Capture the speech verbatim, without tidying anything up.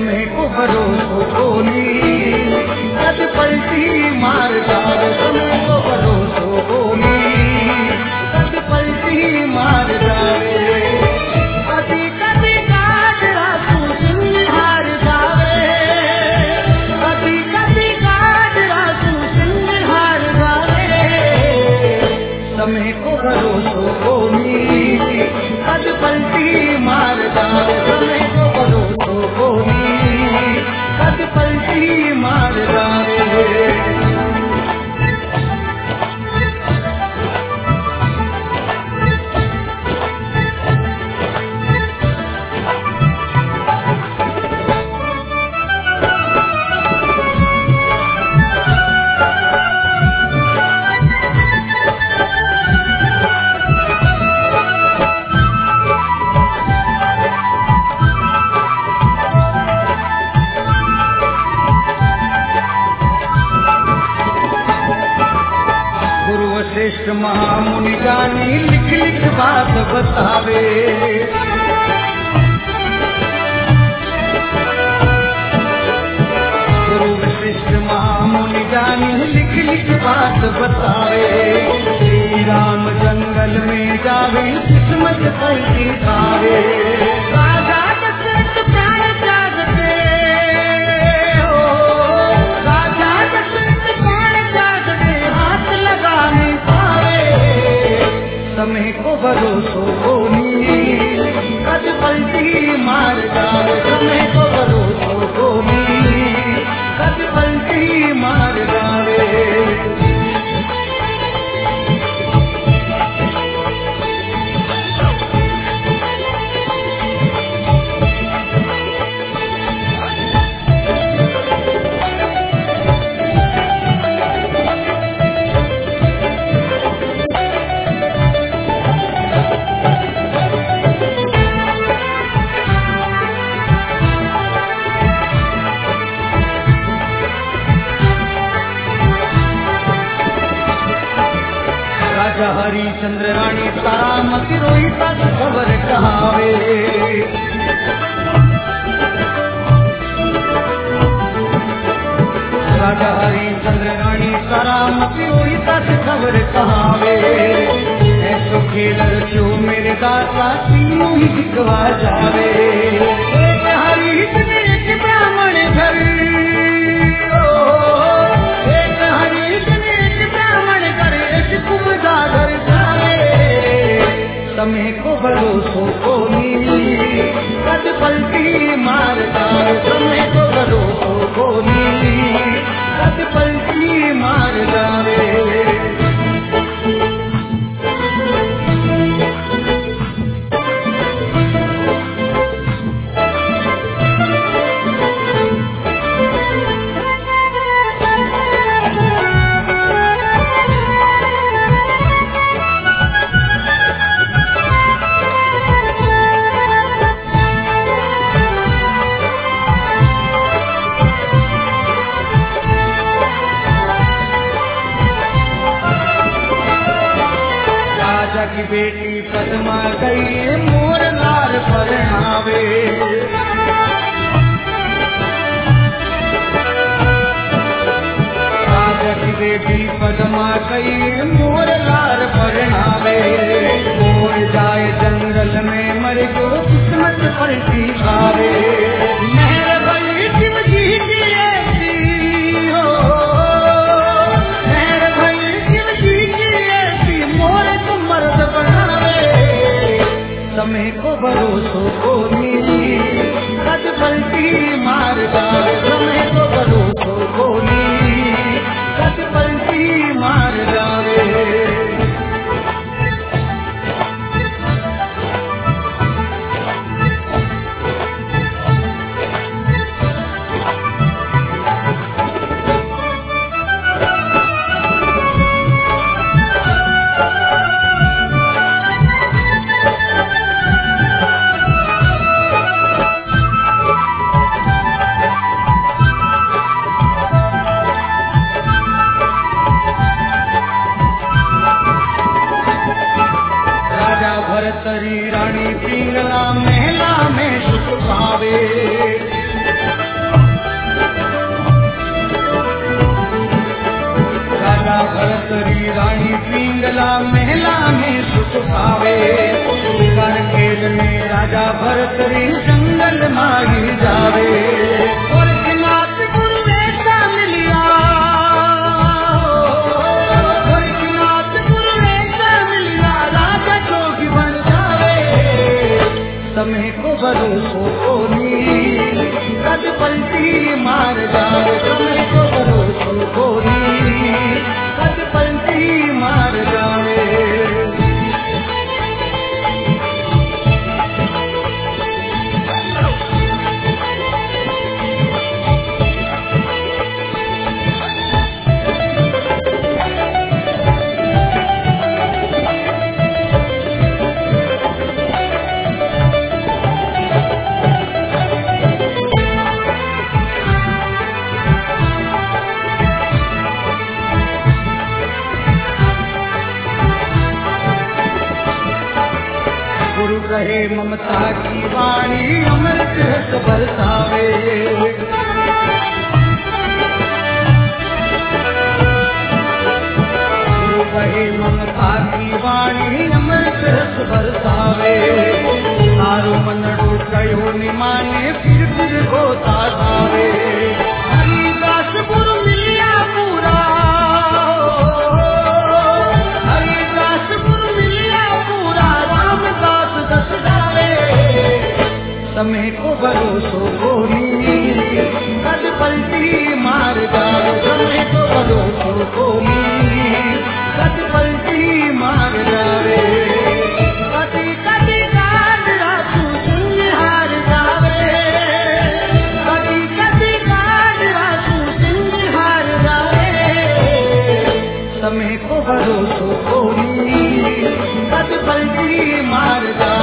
समय को भरोसो कोनी कद पलटी मार जावे, समय को भरोसो कोनी कद पलटी मार जावे। कदी कदी काज रातू सिंहार जावे, कदी कदी काज रातू सिंहार जावे। समय को भरोसो कोनी कद पलटी मार जावे, समय को भरोसो कोनी कद पलटी मार जावे। श्रेष्ठ महामुनि ज्ञानी लिख लिख बात बतावे, गुरु श्रेष्ठ महामुनि ज्ञानी लिख लिख बात बतावे। श्री राम जंगल में जावे किस्मत पलटी खावे, राजा दशरथ प्राण त्यागते हो, राजा दशरथ प्राण त्यागते हाथ लगाने समय को भरोसो कोनी कद पलटी मार जावे, समय को भरोसो कोनी कद पलटी मार जावे। हरिचंद्र रानी तारामती रोहिता खबर कहावे, राजा हरिचंद्र रानी तारामती रोहिता खबर कहावे। ऐसो खेल रचो मेरे दाता तीनों ही दिखवा जावे। एक हरिचंद्र एक ब्राह्मण घर, एक हरिचंद्र एक ब्राह्मण घर, एक कुमदागर समय को भरोसो कोनी कद पलटी मार जावे, समय को भरोसो कोनी कद पलटी मार जावे। की बेटी पद्मा गई मोर लार परनावे, राजा की बेटी पद्मा गई मोर लार परनावे। मोर जाए जंगल में मर गो किस्मत पलटी खावे, मेहर भई शिव जी की ऐसी हो, मेहर भई शिव जी की ऐसी मोर को मर्द बनावे। समय को भरोसो कोनी कद पलटी मार जावे, समय को भरोसो कोनी कद पलटी मार जावे। सुखावे। कर खेल में राजा भरत री जंगल माही जावे। और नाथ गुरु ऐसा मिलिया, और नाथ गुरु ऐसा मिलिया, राजा जोगी बन जावे। समय को भरोसो कोनी कद पलटी मार जावे। समय को भरोसो कोनी कद पलटी मार जावे। रहे ममता की वाणी अमृत रस बरसावे। रहे ममता की वाणी अमृत रस बरसावे। सारो मनड़ो कयो निमाने फिर फिर होता जावे। हरिदास गुरु मिलिया पूरा, हरिदास गुरु मिलिया पूरा, रामदास दस डाले। समय को भरोसो कोनी कद पलटी मार जावे। समय को भरोसो कोनी कद पलटी मार जावे। कदी कदी काज रासू सिंह हार जावे। कदी कदी काज रासू सिंह हार जावे। समय को भरोसो कोनी कद पलटी मार जावे।